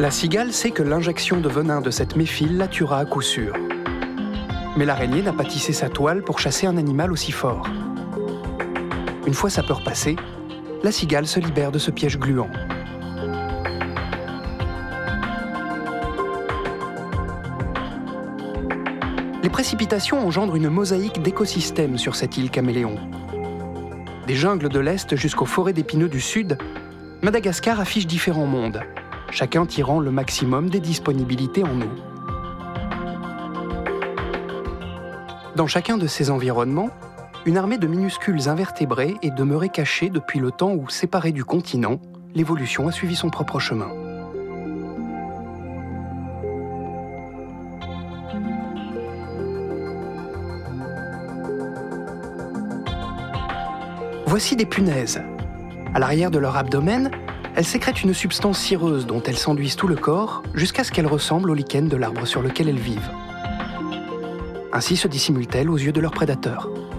La cigale sait que l'injection de venin de cette méphile la tuera à coup sûr. Mais l'araignée n'a pas tissé sa toile pour chasser un animal aussi fort. Une fois sa peur passée, la cigale se libère de ce piège gluant. Les précipitations engendrent une mosaïque d'écosystèmes sur cette île caméléon. Des jungles de l'Est jusqu'aux forêts d'épineux du Sud, Madagascar affiche différents mondes, chacun tirant le maximum des disponibilités en eau. Dans chacun de ces environnements, une armée de minuscules invertébrés est demeurée cachée depuis le temps où, séparée du continent, l'évolution a suivi son propre chemin. Voici des punaises. À l'arrière de leur abdomen, elles sécrètent une substance cireuse dont elles s'enduisent tout le corps jusqu'à ce qu'elles ressemblent au lichen de l'arbre sur lequel elles vivent. Ainsi se dissimulent-elles aux yeux de leurs prédateurs.